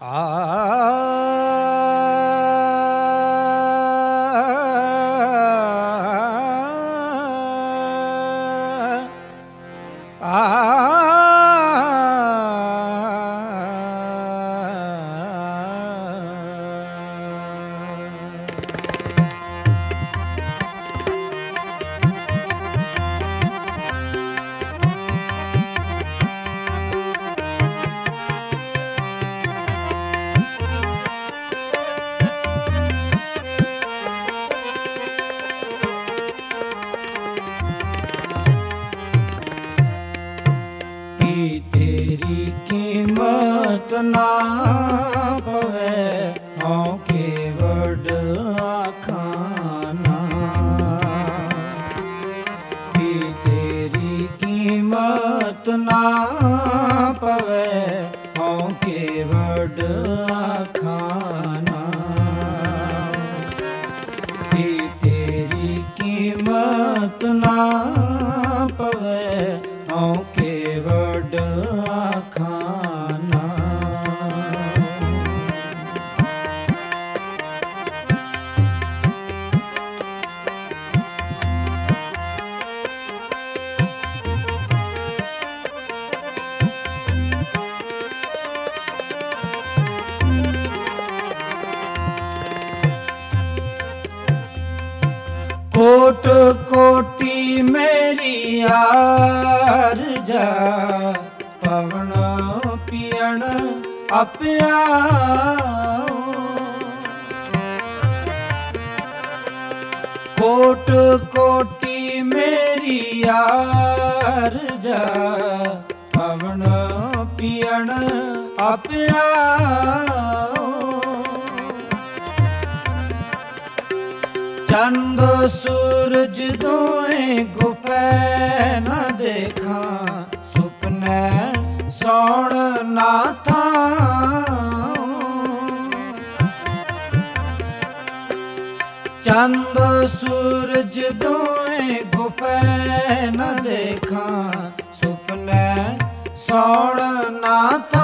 तेरी कीमत ना पवे हों केवड आखाना। तेरी कीमत ना पवे हों केवड आखाना। तेरी कीमत ना पवे हों केवड आखाना। कोट कोटि मेरी आरज़ा पवन पियण अप्याओ। कोट कोटि मेरी आरज़ा पवन पियण अप्याओ। चंद सूरज दोए गुफै न देखा सुपने सौण ना था। चंद सूरज दोए गुफै न देखा सुपने सौण ना था।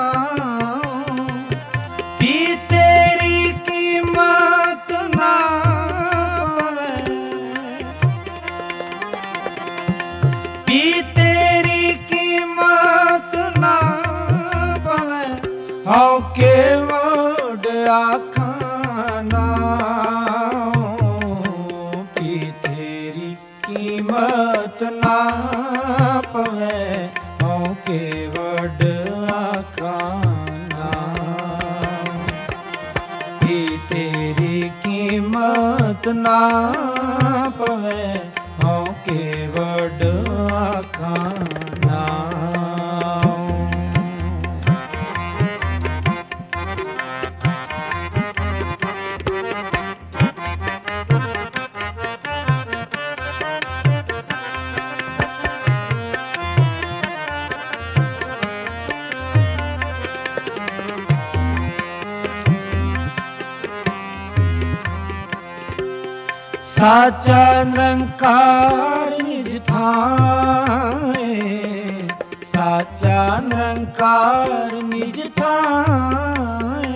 तेरी कीमत ना पवे हों केवड आखाना। तेरी कीमत ना पवे हों केवड आखाना। तेरी कीमत ना पवे हों केवड आखाना। साचा निरंकार निज थाए। साचा निरंकार निज थाए।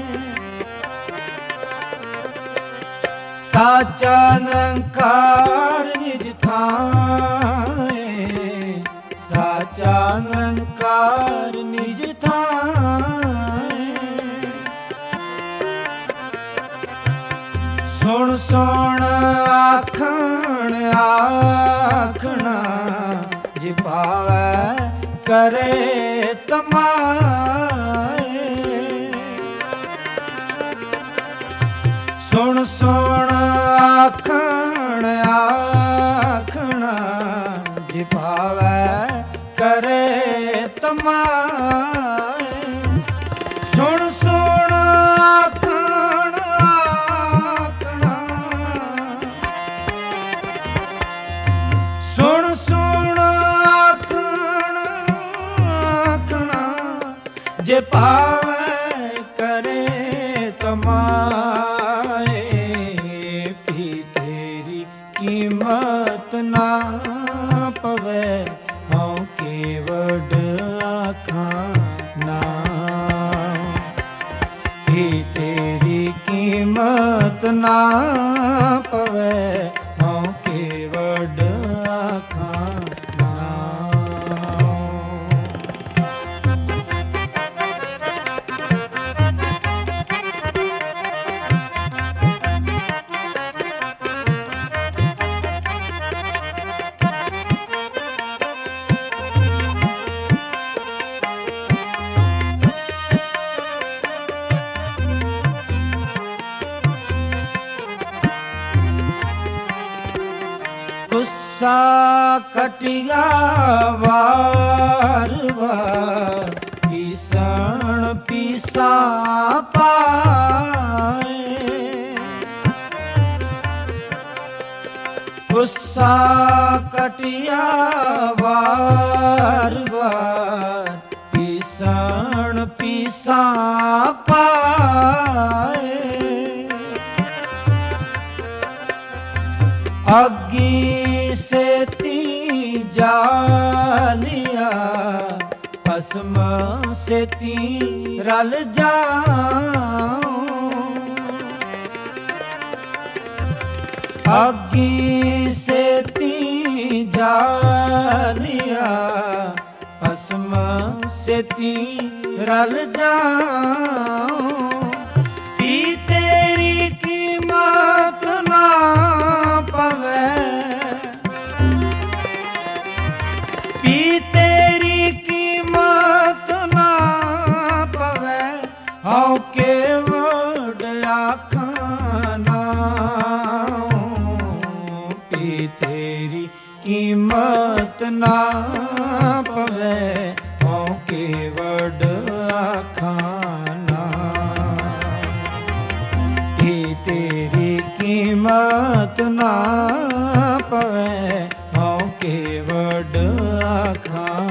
साचा निरंकार निज थाए। साचा निरंकार निज थाए। सुन सुन आखण आखना जे पावै करे तमाए। सुन सुन आखण आखना जे पावै करे तमाए। सुन सुन आखण आखना सुन सुन आखण आखना जे पावै करे तमाए। भी तेरी कीमत ना पवे हों केवड आखाना। ना पवे हाँ केवड आखां गुस्सा कटिया वार वार पीसण पीसा पाए गुस्सा कटिया वार वार पीसण पीसा पाए अग्गी से ती जालिया भस्म से ती रल जाऊं अग्गी से ती जालिया भस्म से ती रल जाऊं पी तेरी कीमत ना पवे पी तेरी कीमत ना पवे हाँ केवड आखां पी तेरी कीमत ना पवे हाँ केवड आखां तेरी कीमत ना पवे हाँ केवड आखां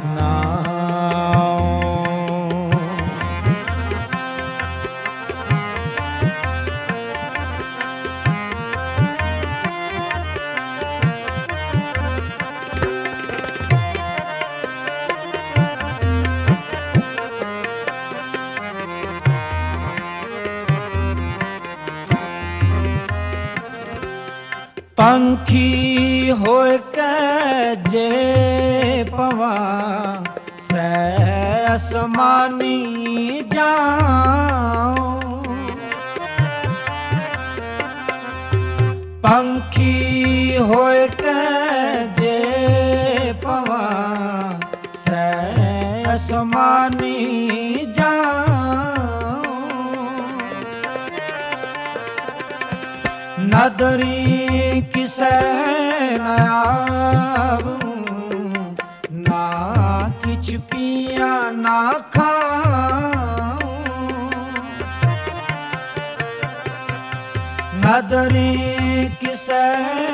पंखी होय के जे पवा से आसमानी जाऊं पंखी होय के जे पवा से आसमानी जाऊं नदरी किसे नयाबूं ना किछ पिया ना खाऊं नदरी किसे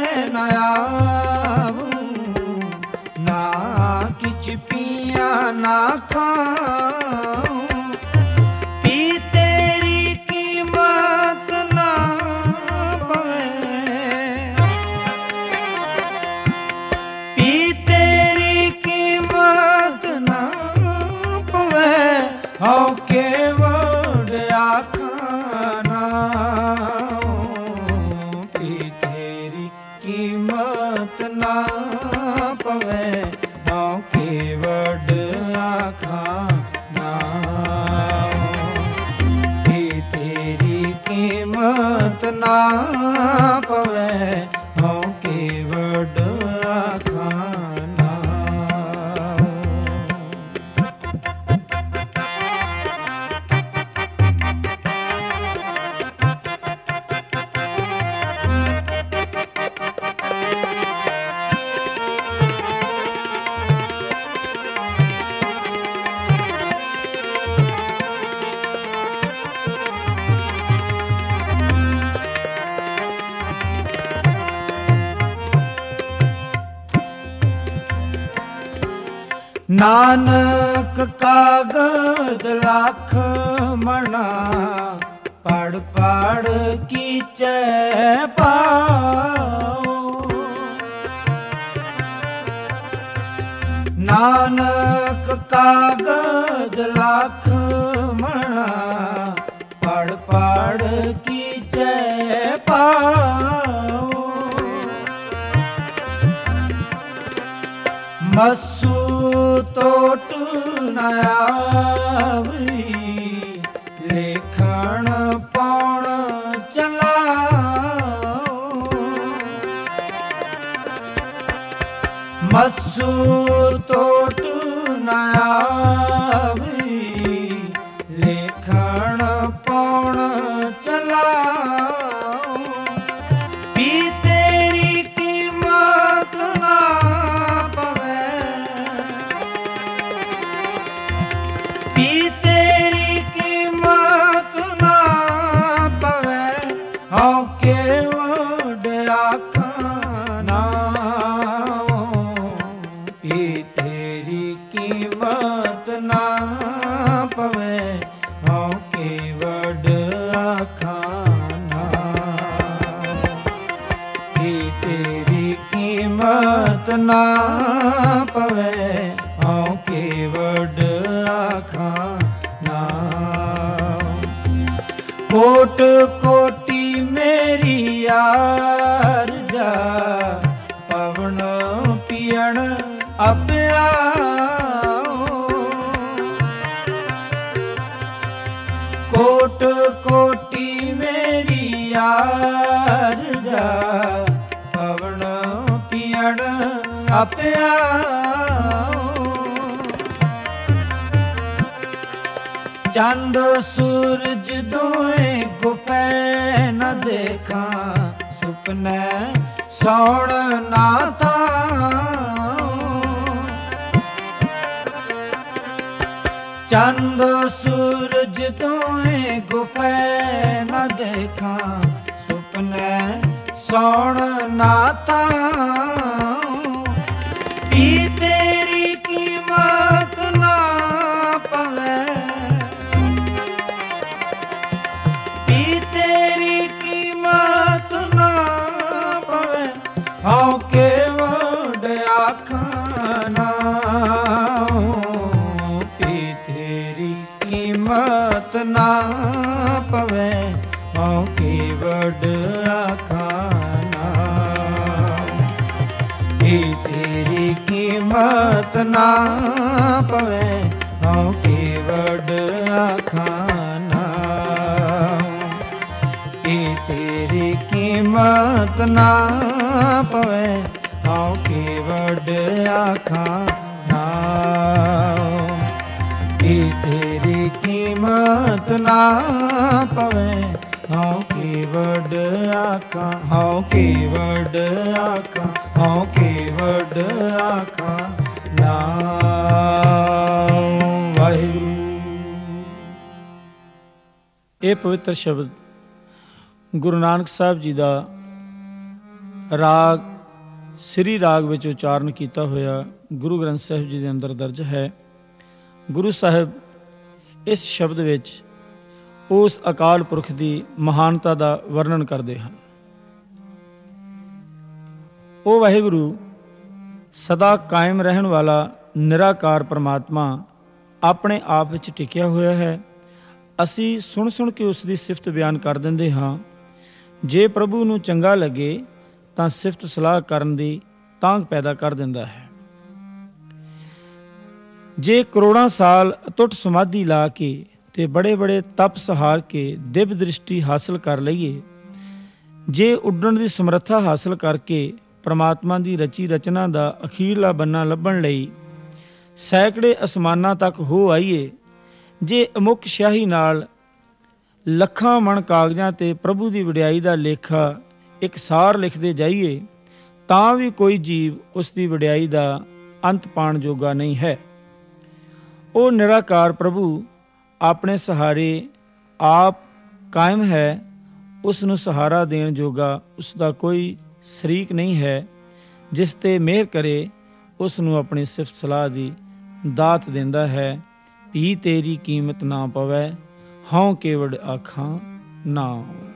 नयाबूं ना किछ पिया ना खाऊं पी तेरी कीमत ना हाँ केवड आखां पी तेरी कीमत ना पवे हाँ केवड आखां पी तेरी कीमत ना पवे हाँ केवड आखां नानक कागद लाख मना पढ़ पढ़ कीचे पाओ नानक कागद लाख मना पढ़ पढ़ कीचे ਮਸੂ ਟੋਟ ਨ ਆਵੀ, ਲੇਖਣ ਪਾਉਣ ਚਲਾਓ। ਮਸੂ ਟੋਟ ਨ ਆਵੀ, ਲੇਖਣ ਪਾਉਣ ਚਲਾਓ। ਵੀ ਤੇਰੀ ਕੀਮਤ ਨਾ ਪਵੇ, ਵੀ ਤੇਰੀ ਕੀਮਤ ਨਾ ਪਵੇ। ਹਉ ਕੇ ਵਡ ਆਖਾਂ ਨਾ, ਵੀ ਤੇਰੀ ਕੀਮਤ ਨਾ ਪਵੇ। ਹਉ ਕੇ ਵਡ ਆਖਾਂ ਨਾ, ਵੀ ਤੇਰੀ ਕੀਮਤ ਨਾ ਪਵੇ। ਹਉ ਕੇ ਵਡ ਆਖਾਂ ਨਾ। ਕੋਟ ਕੋਟੀ ਮੇਰੀ ਆਰਜ਼ਾ, ਪਵਨ ਪੀਣ ਅਪਿਆ। ਕੋਟ ਕੋਟੀ ਮੇਰੀ ਆਰਜ਼ਾ, ਪਵਨ ਪੀਣ ਅਪਿਆ। ਚੰਦ ਸੂਰਜ ਦੋਏ ਗੁਪੈ ਨ ਦੇਖਾਂ, ਸੁਪਨੇ ਸੌਣ ਨਾ ਥਾਂ। ਚੰਦ ਸੂਰਜ ਦੋਏ ਗੁਪੈ ਨ ਦੇਖਾਂ, ਸੁਪਨੇ ਸੌਣ ਨਾ ਥਾਂ। ਵੀ ਤੇਰੀ ਕੀਮਤ ਨਾ ਪਵੇ, ਵੀ ਤੇਰੀ ਕੀਮਤ ਨਾ ਪਵੇ। ਹਉ ਕੇ ਵਡ ਆਖਾਂ ਨਾ, ਵੀ ਤੇਰੀ ਕੀਮਤ ਨਾ ਪਵੇ। ਹਉ ਕੇ ਵਡ ਆਖਾਂ ਨਾ, ਵੀ ਤੇਰੀ ਕੀਮਤ ਨਾ ਪਵੇ। ਹਉ ਕੇ ਵਡ ਆਖਾਂ ਨਾ, ਵੀ ਤੇਰੀ ਕੀਮਤ ਨਾ ਪਵੇ। ਹਉ ਕੇ ਵਡ ਆਖਾਂ ਨਾ, ਵੀ ਤੇਰੀ ਕੀਮਤ ਨਾ ਪਵੇ। ਹਉ ਕੇ ਵਡ ਆਖਾਂ, ਹਉ ਕੇ ਵਡ ਆਖਾਂ, ਹਉ ਕੇ ਵਡ ਆਖਾਂ ਨਾ। ਵਾਹਿਗੁਰੂ। ਇਹ ਪਵਿੱਤਰ ਸ਼ਬਦ ਗੁਰੂ ਨਾਨਕ ਸਾਹਿਬ ਜੀ ਦਾ ਰਾਗ ਸ੍ਰੀ ਰਾਗ ਵਿੱਚ ਉਚਾਰਨ ਕੀਤਾ ਹੋਇਆ ਗੁਰੂ ਗ੍ਰੰਥ ਸਾਹਿਬ ਜੀ ਦੇ ਅੰਦਰ ਦਰਜ ਹੈ। ਗੁਰੂ ਸਾਹਿਬ ਇਸ ਸ਼ਬਦ ਵਿੱਚ ਉਸ ਅਕਾਲ ਪੁਰਖ ਦੀ ਮਹਾਨਤਾ ਦਾ ਵਰਣਨ ਕਰਦੇ ਹਨ। ਉਹ ਵਾਹਿਗੁਰੂ ਸਦਾ ਕਾਇਮ ਰਹਿਣ ਵਾਲਾ ਨਿਰਾਕਾਰ ਪਰਮਾਤਮਾ ਆਪਣੇ ਆਪ ਵਿੱਚ ਟਿਕਿਆ ਹੋਇਆ ਹੈ। ਅਸੀਂ ਸੁਣ ਸੁਣ ਕੇ ਉਸ ਦੀ ਸਿਫਤ ਬਿਆਨ ਕਰ ਦਿੰਦੇ ਹਾਂ। ਜੇ ਪ੍ਰਭੂ ਨੂੰ ਚੰਗਾ ਲੱਗੇ ਤਾਂ ਸਿਫਤ ਸਲਾਹ ਕਰਨ ਦੀ ਤਾਂਘ ਪੈਦਾ ਕਰ ਦਿੰਦਾ ਹੈ। ਜੇ ਕਰੋੜਾਂ ਸਾਲ ਅਟੁੱਟ ਸਮਾਧੀ ਲਾ ਕੇ ਤੇ ਬੜੇ ਬੜੇ ਤਪ ਸਹਾਰ ਕੇ ਦਿਵ ਦ੍ਰਿਸ਼ਟੀ ਹਾਸਲ ਕਰ ਲਈਏ, ਜੇ ਉੱਡਣ ਦੀ ਸਮਰੱਥਾ ਹਾਸਲ ਕਰਕੇ ਪਰਮਾਤਮਾ ਦੀ ਰਚੀ ਰਚਨਾ ਦਾ ਅਖੀਰਲਾ ਬੰਨਾ ਲੱਭਣ ਲਈ ਸੈਂਕੜੇ ਅਸਮਾਨਾਂ ਤੱਕ ਹੋ ਆਈਏ, ਜੇ ਅਮੁੱਕ ਸ਼ਾਹੀ ਨਾਲ ਲੱਖਾਂ ਮਣ ਕਾਗਜ਼ਾਂ ਤੇ ਪ੍ਰਭੂ ਦੀ ਵਡਿਆਈ ਦਾ ਲੇਖਾ ਇੱਕ ਸਾਰ ਲਿਖਦੇ ਜਾਈਏ, ਤਾਂ ਵੀ ਕੋਈ ਜੀਵ ਉਸ ਦੀ ਵਡਿਆਈ ਦਾ ਅੰਤ ਪਾਉਣ ਜੋਗਾ ਨਹੀਂ ਹੈ। ਉਹ ਨਿਰਾਕਾਰ ਪ੍ਰਭੂ ਆਪਣੇ ਸਹਾਰੇ ਆਪ ਕਾਇਮ ਹੈ। ਉਸ ਨੂੰ ਸਹਾਰਾ ਦੇਣ ਜੋਗਾ ਉਸ ਦਾ ਕੋਈ ਸ਼ਰੀਕ ਨਹੀਂ ਹੈ। ਜਿਸ ਤੇ ਮਿਹਰ ਕਰੇ ਉਸ ਨੂੰ ਆਪਣੀ ਸਿਫਤ ਸਲਾਹ ਦੀ ਦਾਤ ਦਿੰਦਾ ਹੈ। ਵੀ ਤੇਰੀ ਕੀਮਤ ਨਾ ਪਵੈ, ਹਉ ਕੇਵੜ ਆਖਾਂ ਨਾ।